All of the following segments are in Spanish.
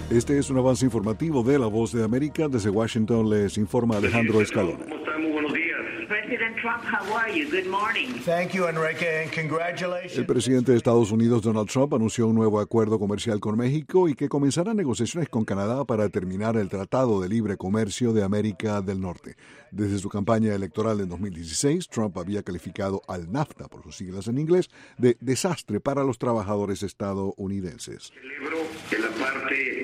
Este es un avance informativo de La Voz de América. Desde Washington les informa Alejandro Escalona. ¿Cómo está? Muy buenos días. President Trump, how are you? Good morning. Thank you, Enrique, and congratulations. El presidente de Estados Unidos, Donald Trump, anunció un nuevo acuerdo comercial con México y que comenzará negociaciones con Canadá para terminar el Tratado de Libre Comercio de América del Norte. Desde su campaña electoral en 2016, Trump había calificado al NAFTA, por sus siglas en inglés, de desastre para los trabajadores estadounidenses. Celebro en la parte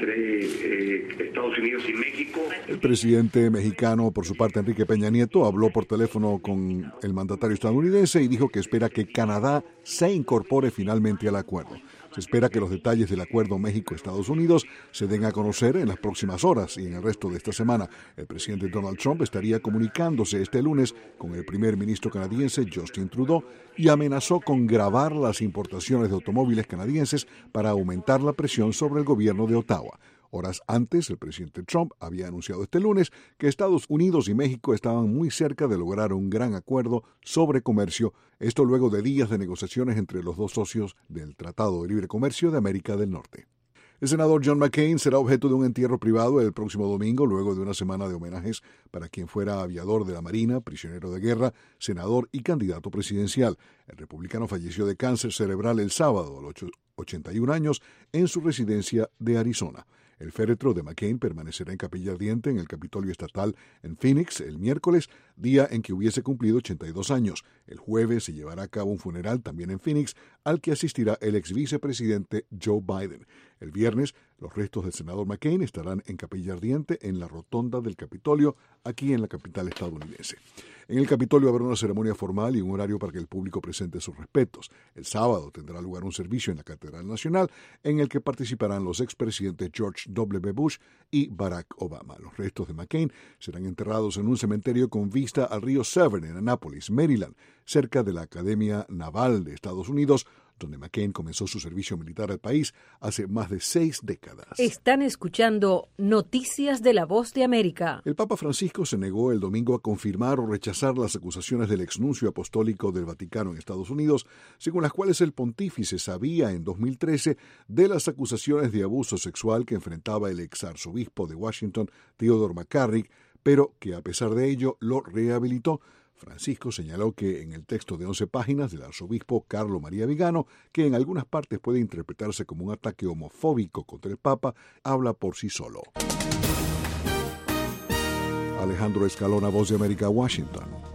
entre Estados Unidos y México. El presidente mexicano, por su parte, Enrique Peña Nieto, habló por teléfono con el mandatario estadounidense y dijo que espera que Canadá se incorpore finalmente al acuerdo. Se espera que los detalles del acuerdo México-Estados Unidos se den a conocer en las próximas horas y en el resto de esta semana. El presidente Donald Trump estaría comunicándose este lunes con el primer ministro canadiense Justin Trudeau y amenazó con gravar las importaciones de automóviles canadienses para aumentar la presión sobre el gobierno de Ottawa. Horas antes, el presidente Trump había anunciado este lunes que Estados Unidos y México estaban muy cerca de lograr un gran acuerdo sobre comercio, esto luego de días de negociaciones entre los dos socios del Tratado de Libre Comercio de América del Norte. El senador John McCain será objeto de un entierro privado el próximo domingo, luego de una semana de homenajes para quien fuera aviador de la Marina, prisionero de guerra, senador y candidato presidencial. El republicano falleció de cáncer cerebral el sábado, a los 81 años, en su residencia de Arizona. El féretro de McCain permanecerá en capilla ardiente en el Capitolio Estatal en Phoenix el miércoles, día en que hubiese cumplido 82 años. El jueves se llevará a cabo un funeral también en Phoenix, al que asistirá el ex vicepresidente Joe Biden. El viernes, los restos del senador McCain estarán en capilla ardiente en la rotonda del Capitolio, aquí en la capital estadounidense. En el Capitolio habrá una ceremonia formal y un horario para que el público presente sus respetos. El sábado tendrá lugar un servicio en la Catedral Nacional en el que participarán los expresidentes George W. Bush y Barack Obama. Los restos de McCain serán enterrados en un cementerio con vista al río Severn en Annapolis, Maryland, cerca de la Academia Naval de Estados Unidos, donde McCain comenzó su servicio militar al país hace más de 6 décadas. Están escuchando Noticias de La Voz de América. El Papa Francisco se negó el domingo a confirmar o rechazar las acusaciones del exnuncio apostólico del Vaticano en Estados Unidos, según las cuales el pontífice sabía en 2013 de las acusaciones de abuso sexual que enfrentaba el exarzobispo de Washington, Theodore McCarrick, pero que a pesar de ello lo rehabilitó. Francisco señaló que en el texto de 11 páginas del arzobispo Carlo María Vigano, que en algunas partes puede interpretarse como un ataque homofóbico contra el Papa, habla por sí solo. Alejandro Escalona, Voz de América, Washington.